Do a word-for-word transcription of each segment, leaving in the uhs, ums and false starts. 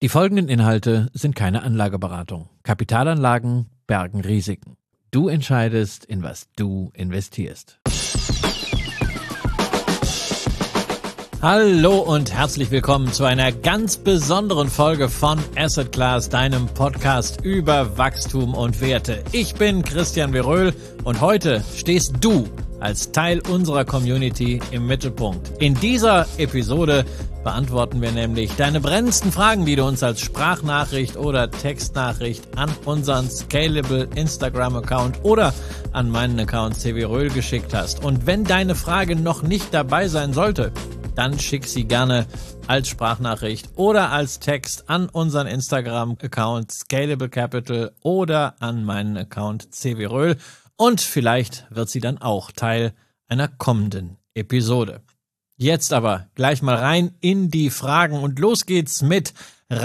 Die folgenden Inhalte sind keine Anlageberatung. Kapitalanlagen bergen Risiken. Du entscheidest, in was du investierst. Hallo und herzlich willkommen zu einer ganz besonderen Folge von Asset Class, deinem Podcast über Wachstum und Werte. Ich bin Christian Veröhl und heute stehst du als Teil unserer Community im Mittelpunkt. In dieser Episode beantworten wir nämlich deine brennendsten Fragen, die du uns als Sprachnachricht oder Textnachricht an unseren Scalable Instagram-Account oder an meinen Account C W Röhl geschickt hast. Und wenn deine Frage noch nicht dabei sein sollte, dann schick sie gerne als Sprachnachricht oder als Text an unseren Instagram-Account Scalable Capital oder an meinen Account C W Röhl. Und vielleicht wird sie dann auch Teil einer kommenden Episode. Jetzt aber gleich mal rein in die Fragen und los geht's mit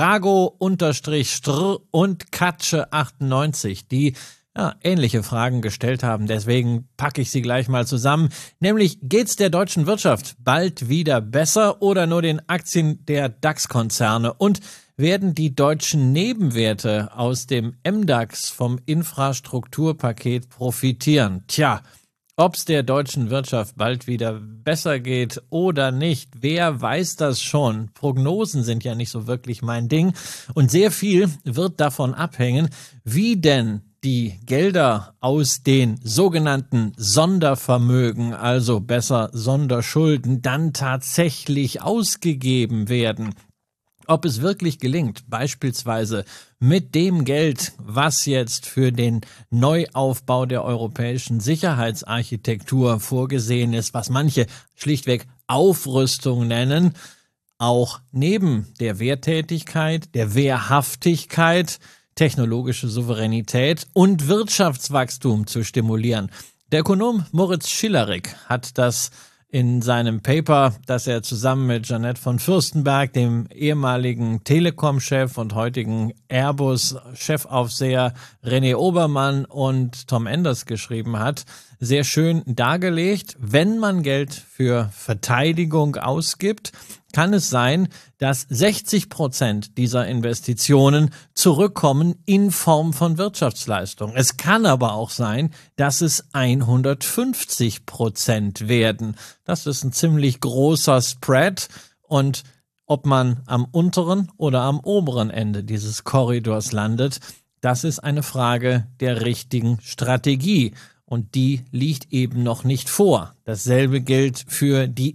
Rago-Str und Katsche achtundneunzig, die ja, ähnliche Fragen gestellt haben. Deswegen packe ich sie gleich mal zusammen. Nämlich, geht's der deutschen Wirtschaft bald wieder besser oder nur den Aktien der DAX-Konzerne? Und werden die deutschen Nebenwerte aus dem M DAX vom Infrastrukturpaket profitieren? Tja, ob's der deutschen Wirtschaft bald wieder besser geht oder nicht, wer weiß das schon? Prognosen sind ja nicht so wirklich mein Ding und sehr viel wird davon abhängen, wie denn die Gelder aus den sogenannten Sondervermögen, also besser Sonderschulden, dann tatsächlich ausgegeben werden. Ob es wirklich gelingt, beispielsweise mit dem Geld, was jetzt für den Neuaufbau der europäischen Sicherheitsarchitektur vorgesehen ist, was manche schlichtweg Aufrüstung nennen, auch neben der Wehrtätigkeit, der Wehrhaftigkeit, technologische Souveränität und Wirtschaftswachstum zu stimulieren. Der Ökonom Moritz Schillerig hat das in seinem Paper, das er zusammen mit Jeanette von Fürstenberg, dem ehemaligen Telekom-Chef und heutigen Airbus-Chefaufseher René Obermann und Tom Enders geschrieben hat, sehr schön dargelegt. Wenn man Geld für Verteidigung ausgibt, kann es sein, dass sechzig Prozent dieser Investitionen zurückkommen in Form von Wirtschaftsleistung. Es kann aber auch sein, dass es hundertfünfzig Prozent werden. Das ist ein ziemlich großer Spread und ob man am unteren oder am oberen Ende dieses Korridors landet, das ist eine Frage der richtigen Strategie. Und die liegt eben noch nicht vor. Dasselbe gilt für die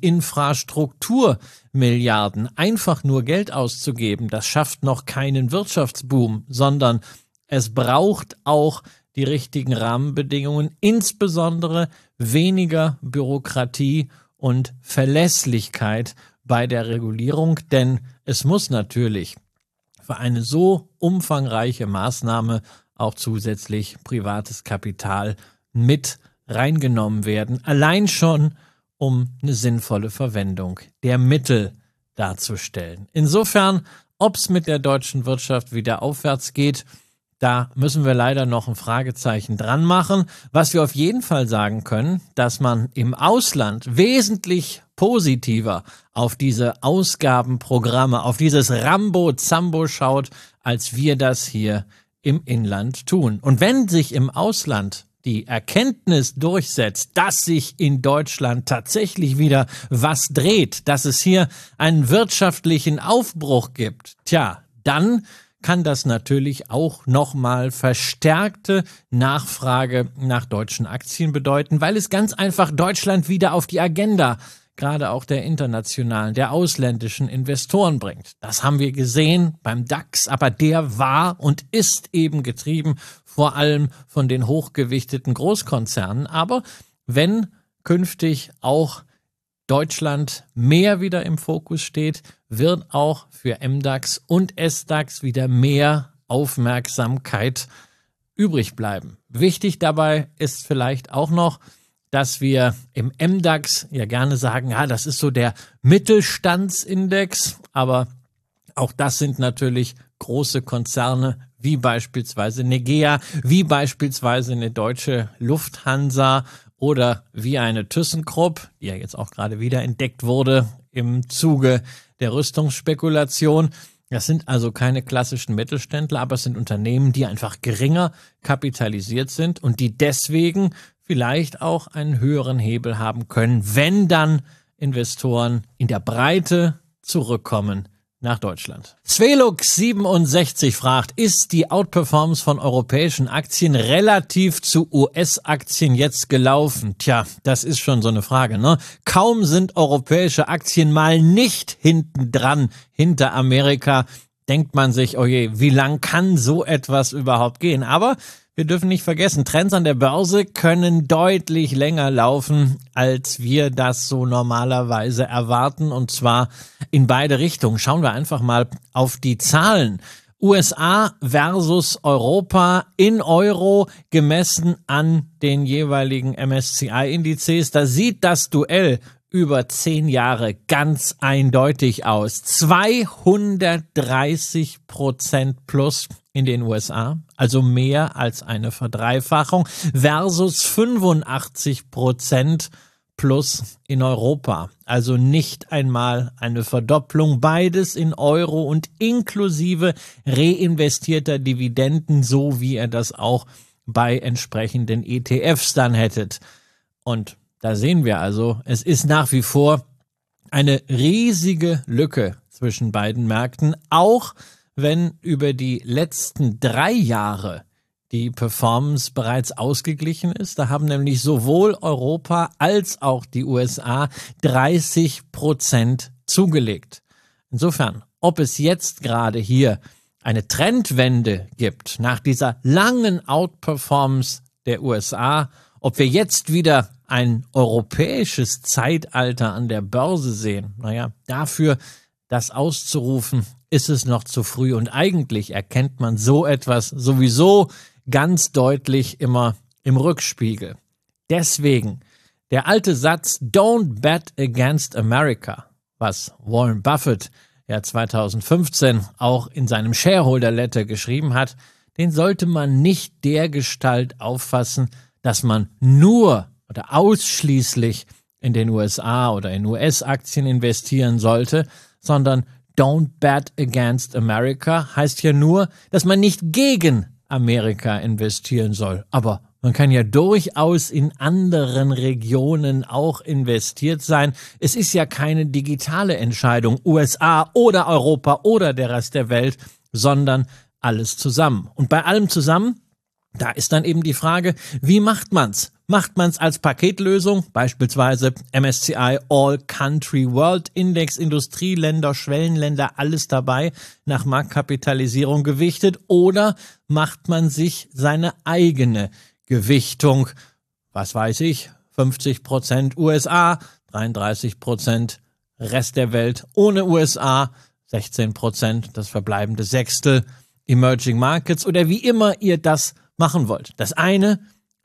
Infrastrukturmilliarden. Einfach nur Geld auszugeben, das schafft noch keinen Wirtschaftsboom, sondern es braucht auch die richtigen Rahmenbedingungen, insbesondere weniger Bürokratie und Verlässlichkeit bei der Regulierung, denn es muss natürlich für eine so umfangreiche Maßnahme auch zusätzlich privates Kapital mit reingenommen werden, allein schon, um eine sinnvolle Verwendung der Mittel darzustellen. Insofern, ob es mit der deutschen Wirtschaft wieder aufwärts geht, da müssen wir leider noch ein Fragezeichen dran machen. Was wir auf jeden Fall sagen können, dass man im Ausland wesentlich positiver auf diese Ausgabenprogramme, auf dieses Rambo-Zambo schaut, als wir das hier im Inland tun. Und wenn sich im Ausland die Erkenntnis durchsetzt, dass sich in Deutschland tatsächlich wieder was dreht, dass es hier einen wirtschaftlichen Aufbruch gibt, tja, dann kann das natürlich auch nochmal verstärkte Nachfrage nach deutschen Aktien bedeuten, weil es ganz einfach Deutschland wieder auf die Agenda, gerade auch der internationalen, der ausländischen Investoren bringt. Das haben wir gesehen beim DAX, aber der war und ist eben getrieben vor allem von den hochgewichteten Großkonzernen. Aber wenn künftig auch Deutschland mehr wieder im Fokus steht, wird auch für M DAX und S DAX wieder mehr Aufmerksamkeit übrig bleiben. Wichtig dabei ist vielleicht auch noch, dass wir im M DAX ja gerne sagen, ja, das ist so der Mittelstandsindex, aber auch das sind natürlich große Konzerne wie beispielsweise Negea, wie beispielsweise eine deutsche Lufthansa oder wie eine ThyssenKrupp, die ja jetzt auch gerade wieder entdeckt wurde im Zuge der Rüstungsspekulation. Das sind also keine klassischen Mittelständler, aber es sind Unternehmen, die einfach geringer kapitalisiert sind und die deswegen vielleicht auch einen höheren Hebel haben können, wenn dann Investoren in der Breite zurückkommen nach Deutschland. Svelux siebenundsechzig fragt, ist die Outperformance von europäischen Aktien relativ zu U S-Aktien jetzt gelaufen? Tja, das ist schon so eine Frage, ne? Kaum sind europäische Aktien mal nicht hinten dran, hinter Amerika, denkt man sich, oh je, wie lang kann so etwas überhaupt gehen? Aber wir dürfen nicht vergessen, Trends an der Börse können deutlich länger laufen, als wir das so normalerweise erwarten, und zwar in beide Richtungen. Schauen wir einfach mal auf die Zahlen. U S A versus Europa in Euro gemessen an den jeweiligen M S C I-Indizes. Da sieht das Duell über zehn Jahre ganz eindeutig aus. zweihundertdreißig Prozent plus in den U S A, also mehr als eine Verdreifachung, versus fünfundachtzig Prozent plus in Europa. Also nicht einmal eine Verdopplung, beides in Euro und inklusive reinvestierter Dividenden, so wie ihr das auch bei entsprechenden E T Fs dann hättet. Und da sehen wir also, es ist nach wie vor eine riesige Lücke zwischen beiden Märkten, auch wenn über die letzten drei Jahre die Performance bereits ausgeglichen ist. Da haben nämlich sowohl Europa als auch die U S A dreißig Prozent zugelegt. Insofern, ob es jetzt gerade hier eine Trendwende gibt nach dieser langen Outperformance der U S A, ob wir jetzt wieder ein europäisches Zeitalter an der Börse sehen, naja, dafür das auszurufen, ist es noch zu früh. Und eigentlich erkennt man so etwas sowieso ganz deutlich immer im Rückspiegel. Deswegen der alte Satz, don't bet against America, was Warren Buffett ja zweitausendfünfzehn auch in seinem Shareholder Letter geschrieben hat, den sollte man nicht dergestalt auffassen, dass man nur oder ausschließlich in den U S A oder in U S-Aktien investieren sollte, sondern don't bet against America heißt ja nur, dass man nicht gegen Amerika investieren soll. Aber man kann ja durchaus in anderen Regionen auch investiert sein. Es ist ja keine digitale Entscheidung, U S A oder Europa oder der Rest der Welt, sondern alles zusammen. Und bei allem zusammen, da ist dann eben die Frage, wie macht man's? Macht man's als Paketlösung, beispielsweise M S C I All Country World Index, Industrieländer, Schwellenländer, alles dabei, nach Marktkapitalisierung gewichtet, oder macht man sich seine eigene Gewichtung, was weiß ich, fünfzig Prozent U S A, dreiunddreißig Prozent Rest der Welt ohne U S A, sechzehn Prozent das verbleibende Sechstel Emerging Markets, oder wie immer ihr das machen wollt. Das eine,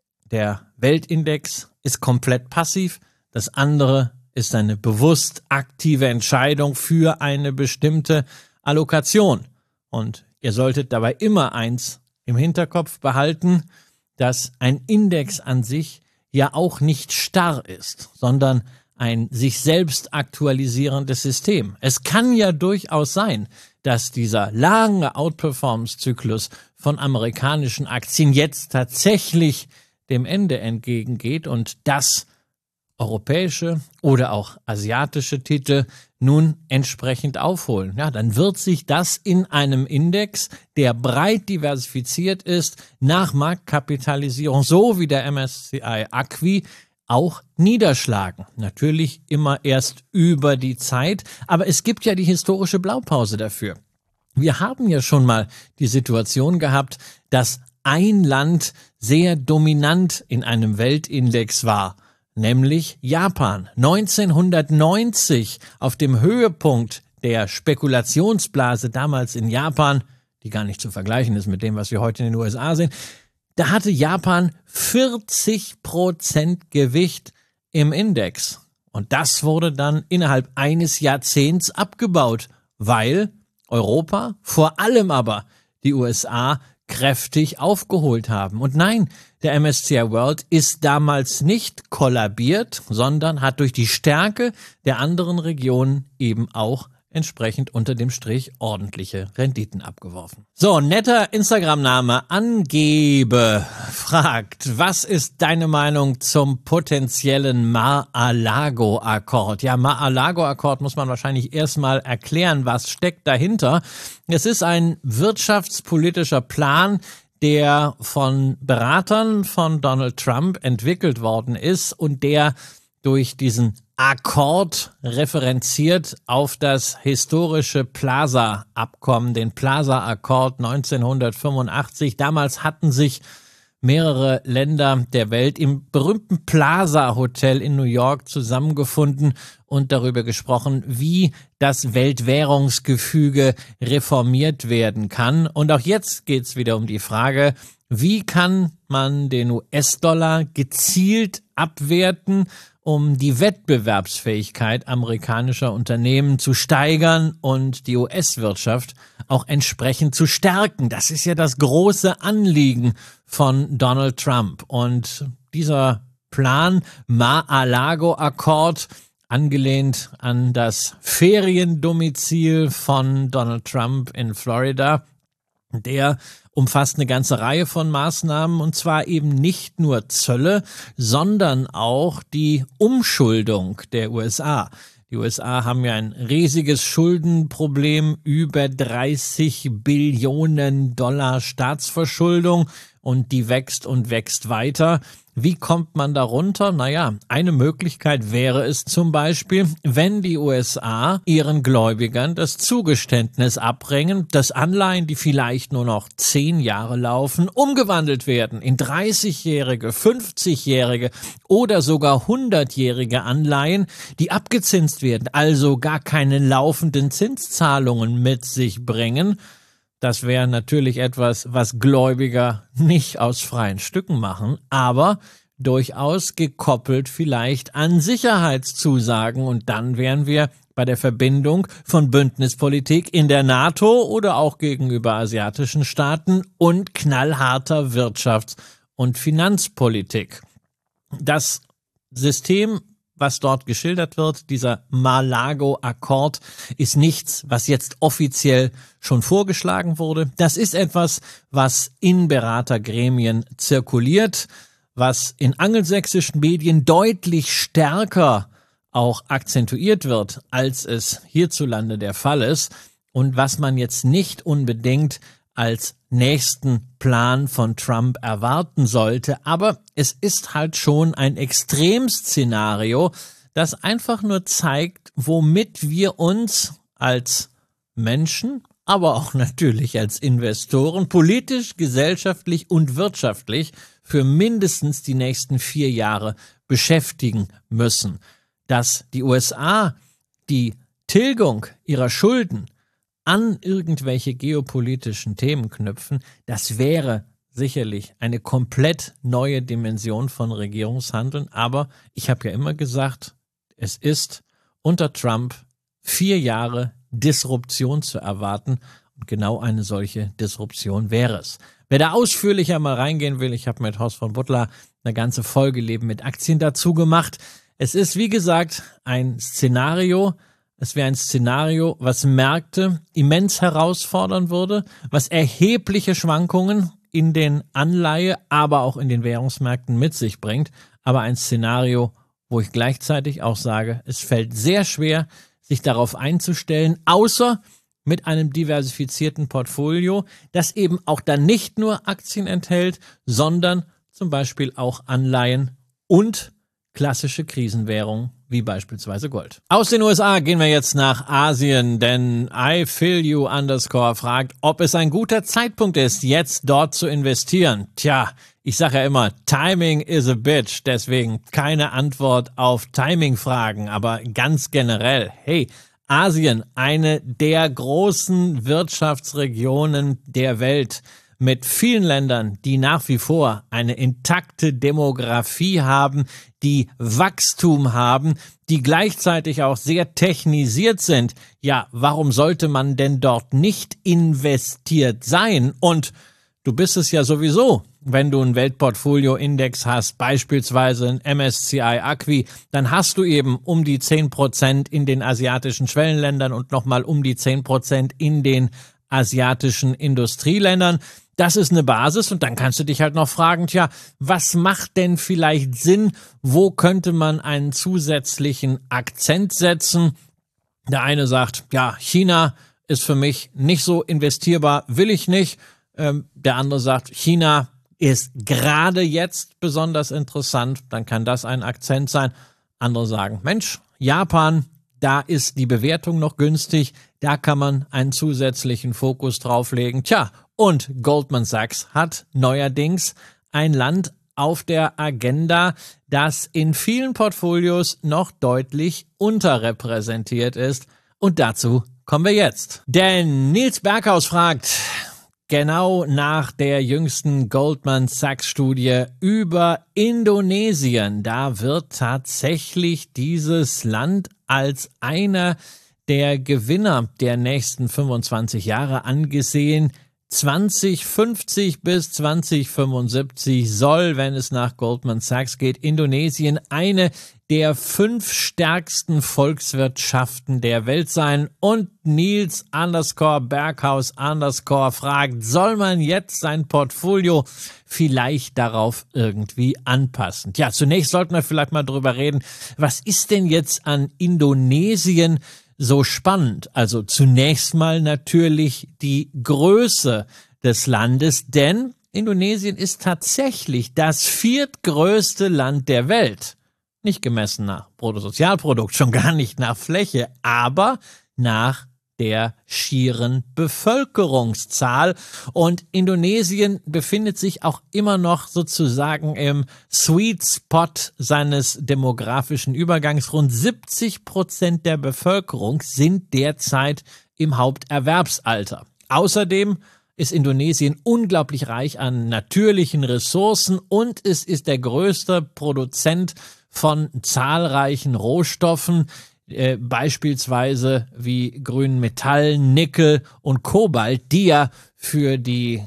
der Weltindex, ist komplett passiv, das andere ist eine bewusst aktive Entscheidung für eine bestimmte Allokation. Und ihr solltet dabei immer eins im Hinterkopf behalten, dass ein Index an sich ja auch nicht starr ist, sondern ein sich selbst aktualisierendes System. Es kann ja durchaus sein, dass dieser lange Outperformance-Zyklus von amerikanischen Aktien jetzt tatsächlich dem Ende entgegengeht und dass europäische oder auch asiatische Titel nun entsprechend aufholen. Ja, dann wird sich das in einem Index, der breit diversifiziert ist, nach Marktkapitalisierung, so wie der M S C I Acqui, auch niederschlagen. Natürlich immer erst über die Zeit, aber es gibt ja die historische Blaupause dafür. Wir haben ja schon mal die Situation gehabt, dass ein Land sehr dominant in einem Weltindex war, nämlich Japan. neunzehnhundertneunzig, auf dem Höhepunkt der Spekulationsblase damals in Japan, die gar nicht zu vergleichen ist mit dem, was wir heute in den U S A sehen, da hatte Japan vierzig Prozent Gewicht im Index. Und das wurde dann innerhalb eines Jahrzehnts abgebaut, weil Europa, vor allem aber die U S A, kräftig aufgeholt haben. Und nein, der M S C I World ist damals nicht kollabiert, sondern hat durch die Stärke der anderen Regionen eben auch entsprechend unter dem Strich ordentliche Renditen abgeworfen. So, netter Instagram-Name Angebe fragt, was ist deine Meinung zum potenziellen Mar-a-Lago-Akkord? Ja, Mar-a-Lago-Akkord muss man wahrscheinlich erstmal erklären, was steckt dahinter. Es ist ein wirtschaftspolitischer Plan, der von Beratern von Donald Trump entwickelt worden ist und der durch diesen Akkord referenziert auf das historische Plaza-Abkommen, den Plaza-Akkord neunzehnhundertfünfundachtzig. Damals hatten sich mehrere Länder der Welt im berühmten Plaza Hotel in New York zusammengefunden und darüber gesprochen, wie das Weltwährungsgefüge reformiert werden kann. Und auch jetzt geht es wieder um die Frage, wie kann man den U S-Dollar gezielt abwerten, um die Wettbewerbsfähigkeit amerikanischer Unternehmen zu steigern und die U S-Wirtschaft auch entsprechend zu stärken. Das ist ja das große Anliegen von Donald Trump. Und dieser Plan, Mar-a-Lago-Akkord, angelehnt an das Feriendomizil von Donald Trump in Florida, der umfasst eine ganze Reihe von Maßnahmen, und zwar eben nicht nur Zölle, sondern auch die Umschuldung der U S A. Die U S A haben ja ein riesiges Schuldenproblem, über dreißig Billionen Dollar Staatsverschuldung, und die wächst und wächst weiter. Wie kommt man darunter? Naja, eine Möglichkeit wäre es zum Beispiel, wenn die U S A ihren Gläubigern das Zugeständnis abbringen, dass Anleihen, die vielleicht nur noch zehn Jahre laufen, umgewandelt werden in dreißigjährige, fünfzigjährige oder sogar hundertjährige Anleihen, die abgezinst werden, also gar keine laufenden Zinszahlungen mit sich bringen. Das wäre natürlich etwas, was Gläubiger nicht aus freien Stücken machen, aber durchaus gekoppelt vielleicht an Sicherheitszusagen. Und dann wären wir bei der Verbindung von Bündnispolitik in der NATO oder auch gegenüber asiatischen Staaten und knallharter Wirtschafts- und Finanzpolitik. Das System, was dort geschildert wird, dieser Mar-a-Lago-Akkord, ist nichts, was jetzt offiziell schon vorgeschlagen wurde. Das ist etwas, was in Beratergremien zirkuliert, was in angelsächsischen Medien deutlich stärker auch akzentuiert wird, als es hierzulande der Fall ist, und was man jetzt nicht unbedingt als nächsten Plan von Trump erwarten sollte. Aber es ist halt schon ein Extremszenario, das einfach nur zeigt, womit wir uns als Menschen, aber auch natürlich als Investoren politisch, gesellschaftlich und wirtschaftlich für mindestens die nächsten vier Jahre beschäftigen müssen. Dass die U S A die Tilgung ihrer Schulden an irgendwelche geopolitischen Themen knüpfen, das wäre sicherlich eine komplett neue Dimension von Regierungshandeln. Aber ich habe ja immer gesagt, es ist unter Trump vier Jahre Disruption zu erwarten. Und genau eine solche Disruption wäre es. Wer da ausführlicher mal reingehen will, ich habe mit Horst von Butler eine ganze Folge Leben mit Aktien dazu gemacht. Es ist, wie gesagt, ein Szenario. Es wäre ein Szenario, was Märkte immens herausfordern würde, was erhebliche Schwankungen in den Anleihe-, aber auch in den Währungsmärkten mit sich bringt. Aber ein Szenario, wo ich gleichzeitig auch sage, es fällt sehr schwer, sich darauf einzustellen, außer mit einem diversifizierten Portfolio, das eben auch dann nicht nur Aktien enthält, sondern zum Beispiel auch Anleihen und klassische Krisenwährungen, wie beispielsweise Gold. Aus den U S A gehen wir jetzt nach Asien, denn I feel you underscore fragt, ob es ein guter Zeitpunkt ist, jetzt dort zu investieren. Tja, ich sage ja immer, Timing is a bitch, deswegen keine Antwort auf Timing-Fragen, aber ganz generell, hey, Asien, eine der großen Wirtschaftsregionen der Welt, mit vielen Ländern, die nach wie vor eine intakte Demografie haben, die Wachstum haben, die gleichzeitig auch sehr technisiert sind. Ja, warum sollte man denn dort nicht investiert sein? Und du bist es ja sowieso, wenn du einen Weltportfolio-Index hast, beispielsweise ein M S C I Acqui, dann hast du eben um die zehn Prozent in den asiatischen Schwellenländern und nochmal um die zehn Prozent in den asiatischen Industrieländern. Das ist eine Basis und dann kannst du dich halt noch fragen, tja, was macht denn vielleicht Sinn? Wo könnte man einen zusätzlichen Akzent setzen? Der eine sagt, ja, China ist für mich nicht so investierbar, will ich nicht. Ähm, der andere sagt, China ist gerade jetzt besonders interessant, dann kann das ein Akzent sein. Andere sagen, Mensch, Japan, da ist die Bewertung noch günstig, da kann man einen zusätzlichen Fokus drauflegen. Tja, und Goldman Sachs hat neuerdings ein Land auf der Agenda, das in vielen Portfolios noch deutlich unterrepräsentiert ist. Und dazu kommen wir jetzt. Denn Nils Berghaus fragt genau nach der jüngsten Goldman Sachs-Studie über Indonesien. Da wird tatsächlich dieses Land als einer der Gewinner der nächsten fünfundzwanzig Jahre angesehen. zwanzig fünfzig bis zwanzig fünfundsiebzig soll, wenn es nach Goldman Sachs geht, Indonesien eine der fünf stärksten Volkswirtschaften der Welt sein. Und Nils underscore Berghaus underscore fragt, soll man jetzt sein Portfolio vielleicht darauf irgendwie anpassen? Ja, zunächst sollten wir vielleicht mal drüber reden, was ist denn jetzt an Indonesien so spannend? Also zunächst mal natürlich die Größe des Landes, denn Indonesien ist tatsächlich das viertgrößte Land der Welt. Nicht gemessen nach Bruttosozialprodukt, schon gar nicht nach Fläche, aber nach der schieren Bevölkerungszahl. Und Indonesien befindet sich auch immer noch sozusagen im Sweet Spot seines demografischen Übergangs. Rund siebzig Prozent der Bevölkerung sind derzeit im Haupterwerbsalter. Außerdem ist Indonesien unglaublich reich an natürlichen Ressourcen und es ist der größte Produzent von zahlreichen Rohstoffen, äh, beispielsweise wie grünen Metallen, Nickel und Kobalt, die ja für die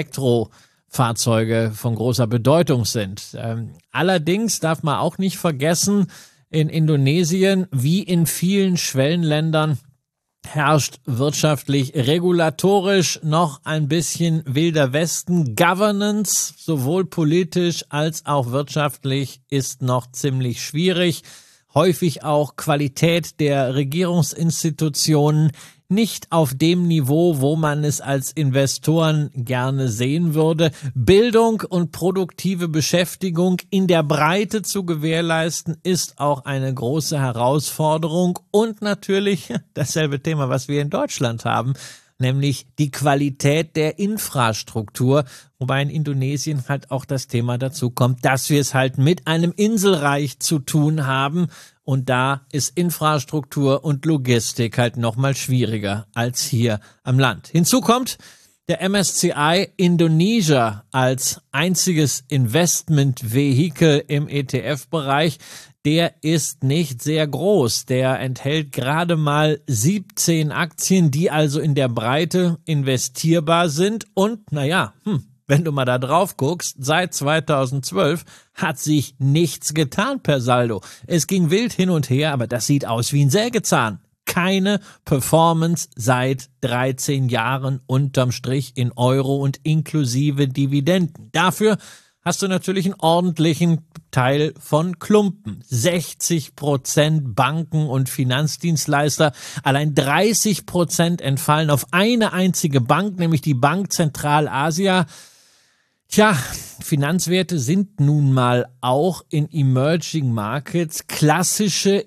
Elektrofahrzeuge von großer Bedeutung sind. Ähm, allerdings darf man auch nicht vergessen, in Indonesien wie in vielen Schwellenländern herrscht wirtschaftlich, regulatorisch noch ein bisschen wilder Westen. Governance, sowohl politisch als auch wirtschaftlich, ist noch ziemlich schwierig. Häufig auch Qualität der Regierungsinstitutionen nicht auf dem Niveau, wo man es als Investoren gerne sehen würde. Bildung und produktive Beschäftigung in der Breite zu gewährleisten, ist auch eine große Herausforderung. Und natürlich dasselbe Thema, was wir in Deutschland haben, nämlich die Qualität der Infrastruktur, wobei in Indonesien halt auch das Thema dazu kommt, dass wir es halt mit einem Inselreich zu tun haben und da ist Infrastruktur und Logistik halt nochmal schwieriger als hier am Land. Hinzu kommt der M S C I Indonesia als einziges Investmentvehikel im E T F-Bereich. Der ist nicht sehr groß. Der enthält gerade mal siebzehn Aktien, die also in der Breite investierbar sind. Und naja, hm, wenn du mal da drauf guckst, seit zweitausendzwölf hat sich nichts getan per Saldo. Es ging wild hin und her, aber das sieht aus wie ein Sägezahn. Keine Performance seit dreizehn Jahren unterm Strich in Euro und inklusive Dividenden. Dafür hast du natürlich einen ordentlichen Teil von Klumpen. sechzig Prozent Banken und Finanzdienstleister, allein dreißig Prozent entfallen auf eine einzige Bank, nämlich die Bank Zentralasia. Tja, Finanzwerte sind nun mal auch in Emerging Markets klassische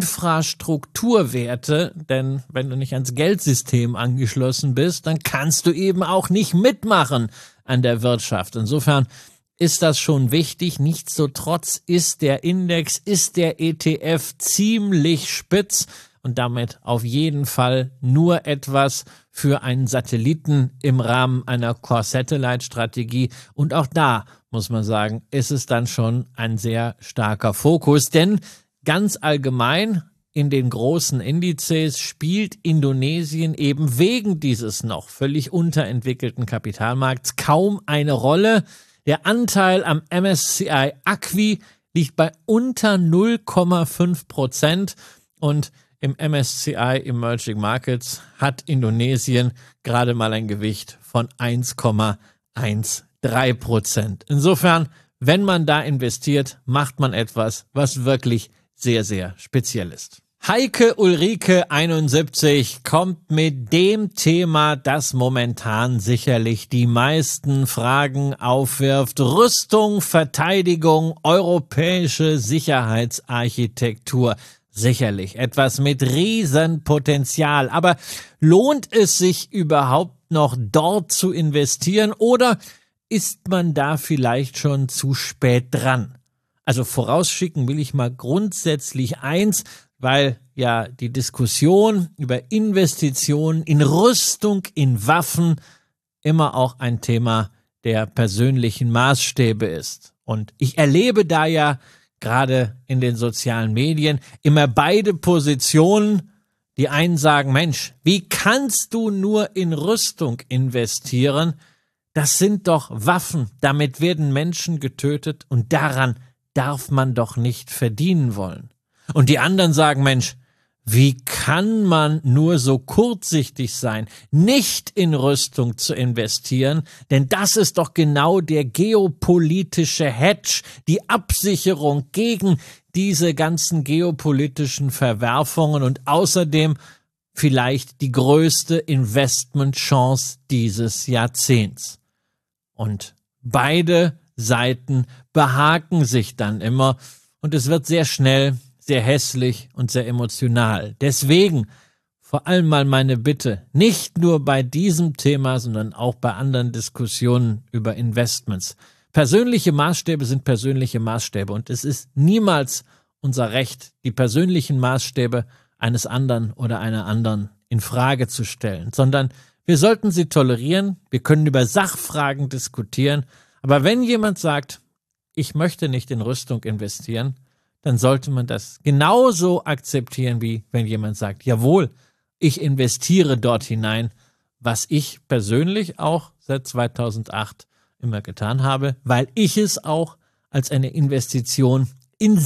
Infrastrukturwerte, denn wenn du nicht ans Geldsystem angeschlossen bist, dann kannst du eben auch nicht mitmachen an der Wirtschaft. Insofern ist das schon wichtig. Nichtsdestotrotz ist der Index, ist der E T F ziemlich spitz und damit auf jeden Fall nur etwas für einen Satelliten im Rahmen einer Core-Satellite-Strategie. Und auch da, muss man sagen, ist es dann schon ein sehr starker Fokus. Denn ganz allgemein in den großen Indizes spielt Indonesien eben wegen dieses noch völlig unterentwickelten Kapitalmarkts kaum eine Rolle. Der Anteil am M S C I Acqui liegt bei unter null Komma fünf Prozent und im M S C I Emerging Markets hat Indonesien gerade mal ein Gewicht von eins Komma dreizehn Prozent. Insofern, wenn man da investiert, macht man etwas, was wirklich sehr, sehr speziell ist. Heike Ulrike einundsiebzig kommt mit dem Thema, das momentan sicherlich die meisten Fragen aufwirft. Rüstung, Verteidigung, europäische Sicherheitsarchitektur. Sicherlich etwas mit Riesenpotenzial. Aber lohnt es sich überhaupt noch dort zu investieren oder ist man da vielleicht schon zu spät dran? Also vorausschicken will ich mal grundsätzlich eins, weil ja die Diskussion über Investitionen in Rüstung, in Waffen immer auch ein Thema der persönlichen Maßstäbe ist. Und ich erlebe da ja gerade in den sozialen Medien immer beide Positionen. Die einen sagen, Mensch, wie kannst du nur in Rüstung investieren? Das sind doch Waffen, damit werden Menschen getötet und daran darf man doch nicht verdienen wollen. Und die anderen sagen, Mensch, wie kann man nur so kurzsichtig sein, nicht in Rüstung zu investieren? Denn das ist doch genau der geopolitische Hedge, die Absicherung gegen diese ganzen geopolitischen Verwerfungen und außerdem vielleicht die größte Investmentchance dieses Jahrzehnts. Und beide Seiten behaken sich dann immer und es wird sehr schnell sehr hässlich und sehr emotional. Deswegen vor allem mal meine Bitte, nicht nur bei diesem Thema, sondern auch bei anderen Diskussionen über Investments. Persönliche Maßstäbe sind persönliche Maßstäbe und es ist niemals unser Recht, die persönlichen Maßstäbe eines anderen oder einer anderen in Frage zu stellen, sondern wir sollten sie tolerieren, wir können über Sachfragen diskutieren, aber wenn jemand sagt, ich möchte nicht in Rüstung investieren, dann sollte man das genauso akzeptieren, wie wenn jemand sagt, jawohl, ich investiere dort hinein, was ich persönlich auch seit zweitausendacht immer getan habe, weil ich es auch als eine Investition in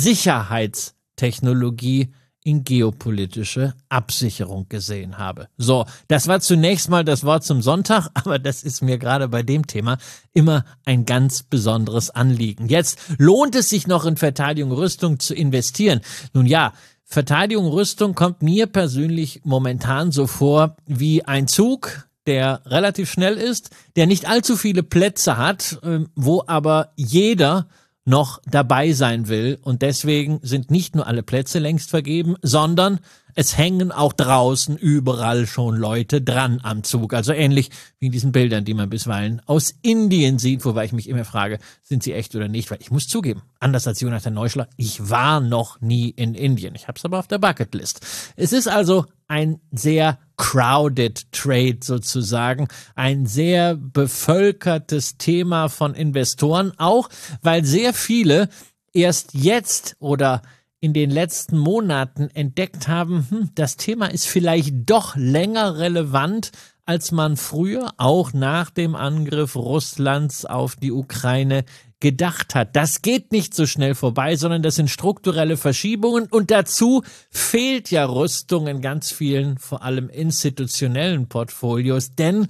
Sicherheitstechnologie, in geopolitische Absicherung gesehen habe. So, das war zunächst mal das Wort zum Sonntag, aber das ist mir gerade bei dem Thema immer ein ganz besonderes Anliegen. Jetzt lohnt es sich noch in Verteidigung, Rüstung zu investieren. Nun ja, Verteidigung, Rüstung kommt mir persönlich momentan so vor wie ein Zug, der relativ schnell ist, der nicht allzu viele Plätze hat, wo aber jeder noch dabei sein will und deswegen sind nicht nur alle Plätze längst vergeben, sondern es hängen auch draußen überall schon Leute dran am Zug. Also ähnlich wie in diesen Bildern, die man bisweilen aus Indien sieht, wobei ich mich immer frage, sind sie echt oder nicht? Weil ich muss zugeben, anders als Jonathan Neuschler, ich war noch nie in Indien. Ich habe es aber auf der Bucketlist. Es ist also ein sehr crowded Trade sozusagen, ein sehr bevölkertes Thema von Investoren, auch weil sehr viele erst jetzt oder in den letzten Monaten entdeckt haben, hm, das Thema ist vielleicht doch länger relevant, als man früher, auch nach dem Angriff Russlands auf die Ukraine, gedacht hat. Das geht nicht so schnell vorbei, sondern das sind strukturelle Verschiebungen und dazu fehlt ja Rüstung in ganz vielen, vor allem institutionellen Portfolios, denn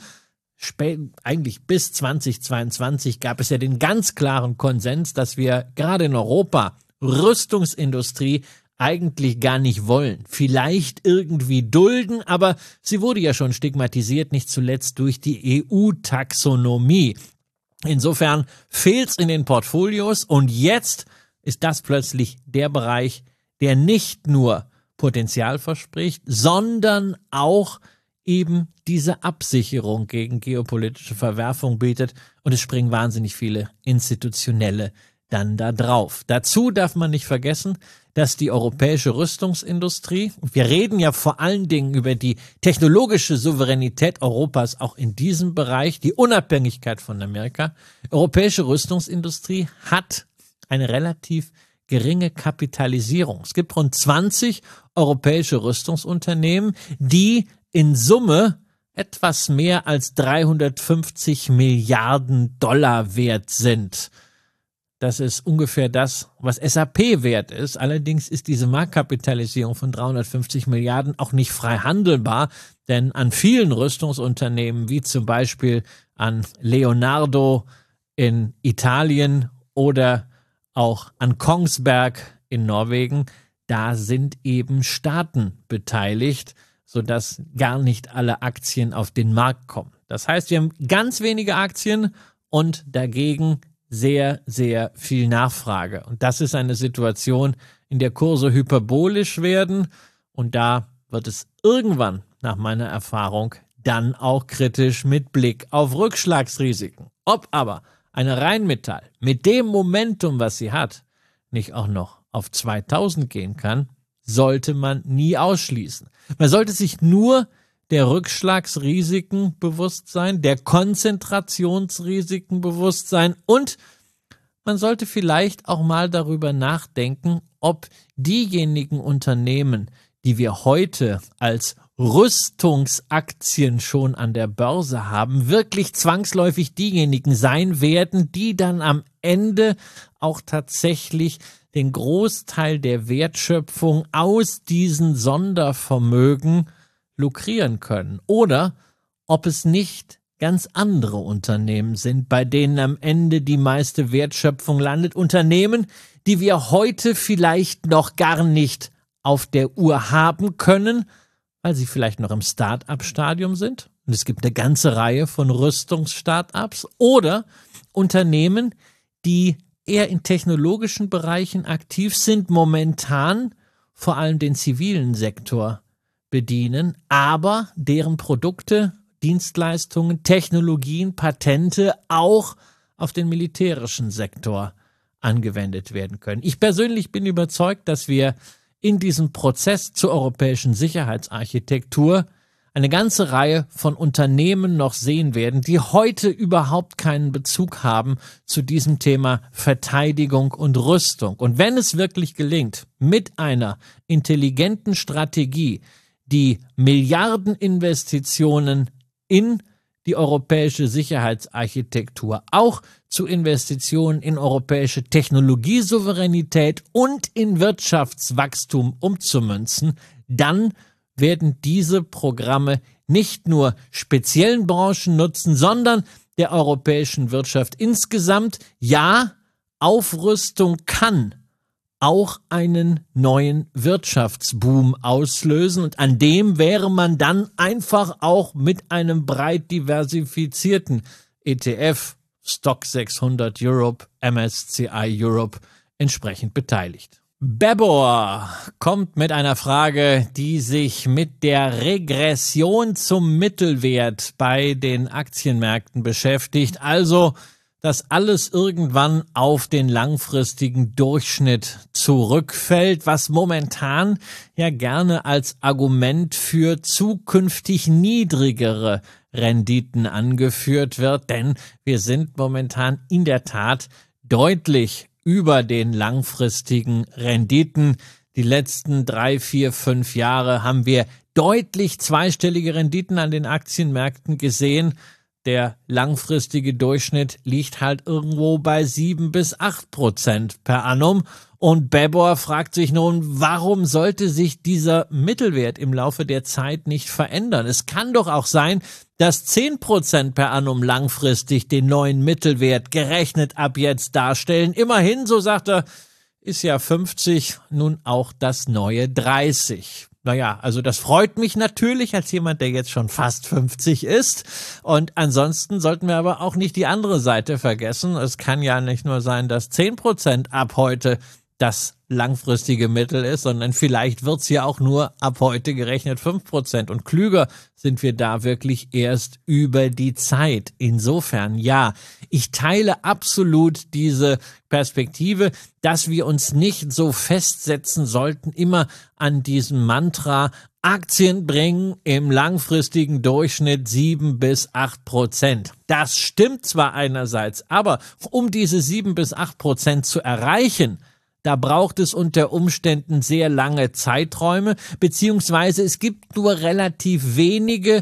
spät, eigentlich bis zweitausendzweiundzwanzig gab es ja den ganz klaren Konsens, dass wir gerade in Europa Rüstungsindustrie eigentlich gar nicht wollen. Vielleicht irgendwie dulden, aber sie wurde ja schon stigmatisiert, nicht zuletzt durch die E U-Taxonomie. Insofern fehlt's in den Portfolios und jetzt ist das plötzlich der Bereich, der nicht nur Potenzial verspricht, sondern auch eben diese Absicherung gegen geopolitische Verwerfung bietet und es springen wahnsinnig viele institutionelle dann da drauf. Dazu darf man nicht vergessen, dass die europäische Rüstungsindustrie, wir reden ja vor allen Dingen über die technologische Souveränität Europas auch in diesem Bereich, die Unabhängigkeit von Amerika, europäische Rüstungsindustrie hat eine relativ geringe Kapitalisierung. Es gibt rund zwanzig europäische Rüstungsunternehmen, die in Summe etwas mehr als dreihundertfünfzig Milliarden Dollar wert sind. Das ist ungefähr das, was S A P wert ist. Allerdings ist diese Marktkapitalisierung von dreihundertfünfzig Milliarden auch nicht frei handelbar, denn an vielen Rüstungsunternehmen, wie zum Beispiel an Leonardo in Italien oder auch an Kongsberg in Norwegen, da sind eben Staaten beteiligt, sodass gar nicht alle Aktien auf den Markt kommen. Das heißt, wir haben ganz wenige Aktien und dagegen sehr, sehr viel Nachfrage. Und das ist eine Situation, in der Kurse hyperbolisch werden. Und da wird es irgendwann, nach meiner Erfahrung, dann auch kritisch mit Blick auf Rückschlagsrisiken. Ob aber eine Rheinmetall mit dem Momentum, was sie hat, nicht auch noch auf zweitausend gehen kann, sollte man nie ausschließen. Man sollte sich nur der Rückschlagsrisiken bewusst sein, der Konzentrationsrisiken bewusst sein und man sollte vielleicht auch mal darüber nachdenken, ob diejenigen Unternehmen, die wir heute als Rüstungsaktien schon an der Börse haben, wirklich zwangsläufig diejenigen sein werden, die dann am Ende auch tatsächlich den Großteil der Wertschöpfung aus diesen Sondervermögen lukrieren können. Oder ob es nicht ganz andere Unternehmen sind, bei denen am Ende die meiste Wertschöpfung landet. Unternehmen, die wir heute vielleicht noch gar nicht auf der Uhr haben können, weil sie vielleicht noch im Start-up-Stadium sind. Und es gibt eine ganze Reihe von Rüstungs-Start-ups. Oder Unternehmen, die eher in technologischen Bereichen aktiv sind, momentan vor allem den zivilen Sektor bedienen, aber deren Produkte, Dienstleistungen, Technologien, Patente auch auf den militärischen Sektor angewendet werden können. Ich persönlich bin überzeugt, dass wir in diesem Prozess zur europäischen Sicherheitsarchitektur eine ganze Reihe von Unternehmen noch sehen werden, die heute überhaupt keinen Bezug haben zu diesem Thema Verteidigung und Rüstung. Und wenn es wirklich gelingt, mit einer intelligenten Strategie die Milliardeninvestitionen in die europäische Sicherheitsarchitektur auch zu Investitionen in europäische Technologiesouveränität und in Wirtschaftswachstum umzumünzen, dann werden diese Programme nicht nur speziellen Branchen nutzen, sondern der europäischen Wirtschaft insgesamt. Ja, Aufrüstung kann auch einen neuen Wirtschaftsboom auslösen und an dem wäre man dann einfach auch mit einem breit diversifizierten E T F, Stock sechshundert Europe, M S C I Europe entsprechend beteiligt. Bebor kommt mit einer Frage, die sich mit der Regression zum Mittelwert bei den Aktienmärkten beschäftigt, also dass alles irgendwann auf den langfristigen Durchschnitt zurückfällt, was momentan ja gerne als Argument für zukünftig niedrigere Renditen angeführt wird, denn wir sind momentan in der Tat deutlich über den langfristigen Renditen. Die letzten drei, vier, fünf Jahre haben wir deutlich zweistellige Renditen an den Aktienmärkten gesehen. Der langfristige Durchschnitt liegt halt irgendwo bei sieben bis acht Prozent per annum. Und Bebor fragt sich nun, warum sollte sich dieser Mittelwert im Laufe der Zeit nicht verändern? Es kann doch auch sein, dass zehn Prozent per annum langfristig den neuen Mittelwert gerechnet ab jetzt darstellen. Immerhin, so sagt er, ist ja fünfzig nun auch das neue dreißig. Naja, also das freut mich natürlich als jemand, der jetzt schon fast fünfzig ist. Und ansonsten sollten wir aber auch nicht die andere Seite vergessen. Es kann ja nicht nur sein, dass zehn Prozent ab heute das langfristige Mittel ist, sondern vielleicht wird's ja auch nur ab heute gerechnet fünf Prozent. Und klüger sind wir da wirklich erst über die Zeit. Insofern, ja, ich teile absolut diese Perspektive, dass wir uns nicht so festsetzen sollten, immer an diesem Mantra, Aktien bringen im langfristigen Durchschnitt sieben bis acht Prozent. Das stimmt zwar einerseits, aber um diese sieben bis acht Prozent zu erreichen, da braucht es unter Umständen sehr lange Zeiträume, beziehungsweise es gibt nur relativ wenige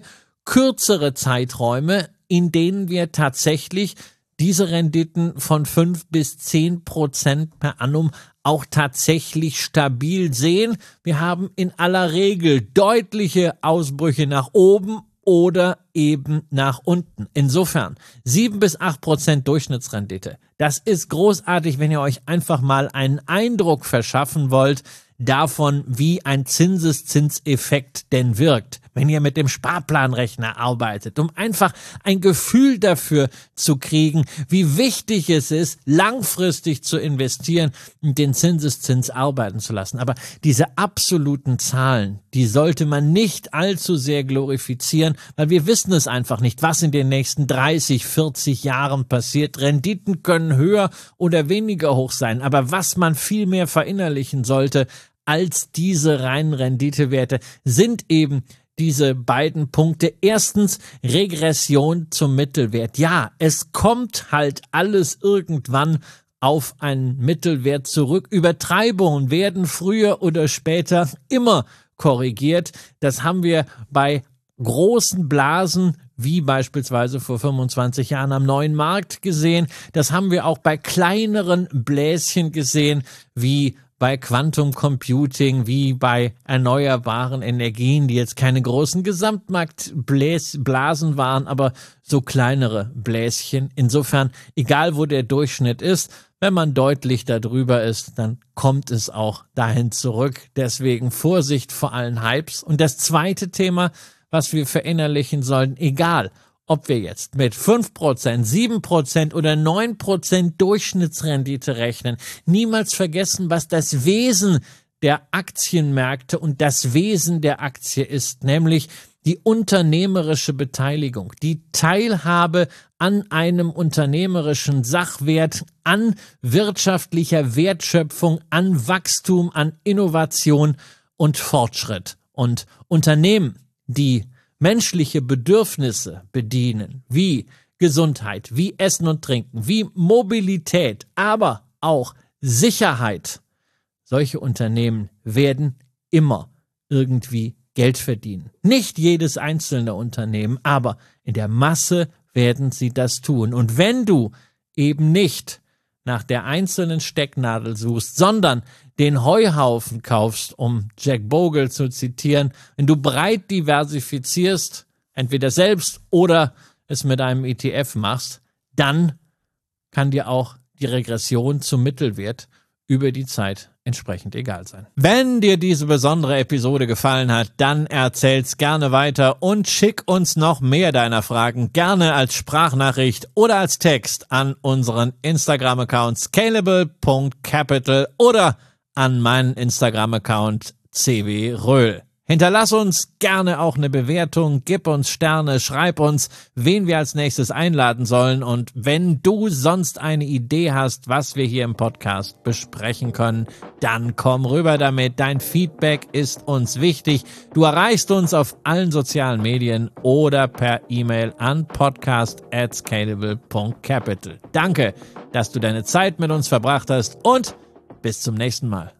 kürzere Zeiträume, in denen wir tatsächlich diese Renditen von fünf bis zehn Prozent per annum auch tatsächlich stabil sehen. Wir haben in aller Regel deutliche Ausbrüche nach oben oder eben nach unten. Insofern sieben bis acht Prozent Durchschnittsrendite. Das ist großartig, wenn ihr euch einfach mal einen Eindruck verschaffen wollt davon, wie ein Zinseszinseffekt denn wirkt, wenn ihr mit dem Sparplanrechner arbeitet, um einfach ein Gefühl dafür zu kriegen, wie wichtig es ist, langfristig zu investieren und den Zinseszins arbeiten zu lassen. Aber diese absoluten Zahlen, die sollte man nicht allzu sehr glorifizieren, weil wir wissen es einfach nicht, was in den nächsten dreißig, vierzig Jahren passiert. Renditen können höher oder weniger hoch sein, aber was man viel mehr verinnerlichen sollte als diese reinen Renditewerte, sind eben diese beiden Punkte. Erstens, Regression zum Mittelwert. Ja, es kommt halt alles irgendwann auf einen Mittelwert zurück. Übertreibungen werden früher oder später immer korrigiert. Das haben wir bei großen Blasen wie beispielsweise vor fünfundzwanzig Jahren am neuen Markt gesehen. Das haben wir auch bei kleineren Bläschen gesehen, wie bei Quantum Computing, wie bei erneuerbaren Energien, die jetzt keine großen Gesamtmarktblasen waren, aber so kleinere Bläschen. Insofern, egal wo der Durchschnitt ist, wenn man deutlich darüber ist, dann kommt es auch dahin zurück. Deswegen Vorsicht vor allen Hypes. Und das zweite Thema, was wir verinnerlichen sollten, egal ob wir jetzt mit fünf Prozent, sieben Prozent oder neun Prozent Durchschnittsrendite rechnen, niemals vergessen, was das Wesen der Aktienmärkte und das Wesen der Aktie ist, nämlich die unternehmerische Beteiligung, die Teilhabe an einem unternehmerischen Sachwert, an wirtschaftlicher Wertschöpfung, an Wachstum, an Innovation und Fortschritt. Und Unternehmen, die menschliche Bedürfnisse bedienen, wie Gesundheit, wie Essen und Trinken, wie Mobilität, aber auch Sicherheit. Solche Unternehmen werden immer irgendwie Geld verdienen. Nicht jedes einzelne Unternehmen, aber in der Masse werden sie das tun. Und wenn du eben nicht nach der einzelnen Stecknadel suchst, sondern den Heuhaufen kaufst, um Jack Bogle zu zitieren, wenn du breit diversifizierst, entweder selbst oder es mit einem E T F machst, dann kann dir auch die Regression zum Mittelwert über die Zeit entsprechend egal sein. Wenn dir diese besondere Episode gefallen hat, dann erzähl's gerne weiter und schick uns noch mehr deiner Fragen gerne als Sprachnachricht oder als Text an unseren Instagram-Account scalable punkt capital oder an meinen Instagram-Account C W Röhl. Hinterlass uns gerne auch eine Bewertung, gib uns Sterne, schreib uns, wen wir als nächstes einladen sollen, und wenn du sonst eine Idee hast, was wir hier im Podcast besprechen können, dann komm rüber damit. Dein Feedback ist uns wichtig. Du erreichst uns auf allen sozialen Medien oder per E-Mail an podcast at scalable punkt capital. Danke, dass du deine Zeit mit uns verbracht hast und bis zum nächsten Mal.